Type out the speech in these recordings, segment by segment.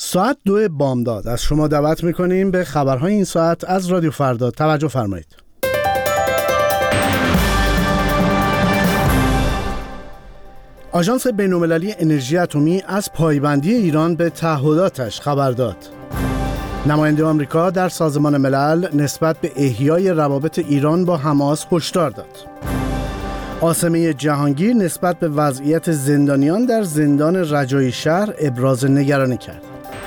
ساعت 2 بامداد از شما دعوت میکنیم به خبرهای این ساعت از رادیو فردا. توجه فرمایید. آژانس بین‌المللی انرژی اتمی از پایبندی ایران به تعهداتش خبر داد. نماینده آمریکا در سازمان ملل نسبت به احیای روابط ایران با حماس هشدار داد. عاصمه جهانگیر نسبت به وضعیت زندانیان در زندان رجایی شهر ابراز نگرانی کرد.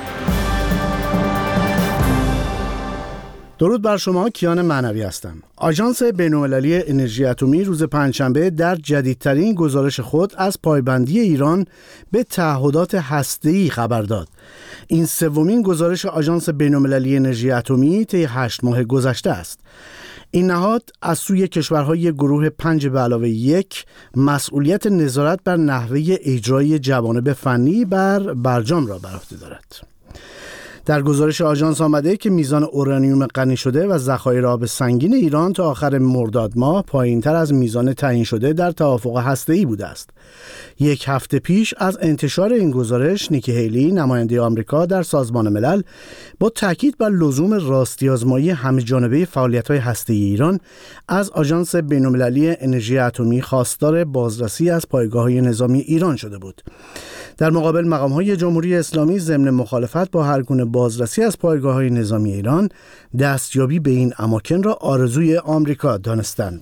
درود بر شما، کیان معنوی هستم. آژانس بین‌المللی انرژی اتمی روز پنجشنبه در جدیدترین گزارش خود از پایبندی ایران به تعهدات هسته‌ای خبر داد. این سومین گزارش آژانس بین‌المللی انرژی اتمی طی 8 ماه گذشته است. این نهاد از سوی کشورهای گروه 5+1 مسئولیت نظارت بر نحوه اجرای جوانب فنی بر برجام را بر عهده دارد. در گزارش آژانس آمده که میزان اورانیوم غنی شده و ذخایر آب سنگین ایران تا آخر مرداد ماه پایین‌تر از میزان تعیین شده در توافق هسته‌ای بوده است. یک هفته پیش از انتشار این گزارش، نیکی هیلی، نماینده آمریکا در سازمان ملل، با تاکید بر لزوم راستی‌آزمایی همه‌جانبه فعالیت‌های هسته‌ای ایران از آژانس بین‌المللی انرژی اتمی خواستار بازرسی از پایگاه‌های نظامی ایران شده بود. در مقابل، مقام‌های جمهوری اسلامی ضمن مخالفت با هر گونه بازرسی از پایگاه‌های نظامی ایران، دستیابی به این اماکن را آرزوی آمریکا دانستند.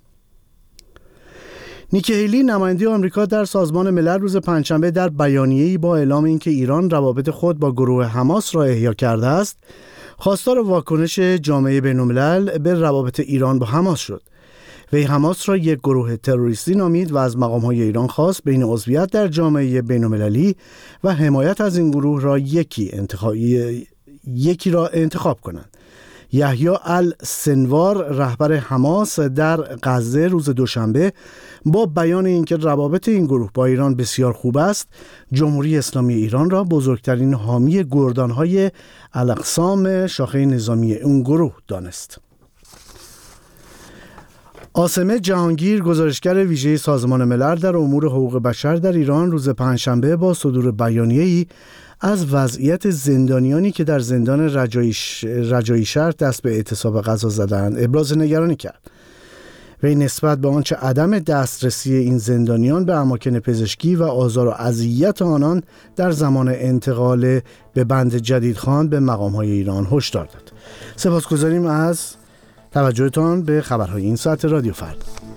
نیکی هیلی، نماینده آمریکا در سازمان ملل، روز پنجشنبه در بیانیه‌ای با اعلام اینکه ایران روابط خود با گروه حماس را احیا کرده است، خواستار واکنش جامعه بین‌الملل به روابط ایران با حماس شد. وی حماس را یک گروه تروریستی نامید و از مقام‌های ایران خواست بین عضویت در جامعه بین‌المللی و حمایت از این گروه را یکی را انتخاب کنند. یحیی السنوار، رهبر حماس در غزه، روز دوشنبه با بیان اینکه روابط این گروه با ایران بسیار خوب است، جمهوری اسلامی ایران را بزرگترین حامی گردان‌های الاقسام شاخه نظامی اون گروه دانست. عاصمه جهانگیر، گزارشگر ویژه سازمان ملل در امور حقوق بشر در ایران، روز پنجشنبه با صدور بیانیه‌ای از وضعیت زندانیانی که در زندان رجایی شهر دست به اعتصاب غذا زدند ابراز نگرانی کرد. وی نسبت به آنچه عدم دسترسی این زندانیان به اماکن پزشکی و آزار و اذیت آنان در زمان انتقال به بند جدیدخان به مقام‌های ایران هشدار داد. سپاسگزاریم از توجهتان به خبرهای این ساعت رادیو فردا.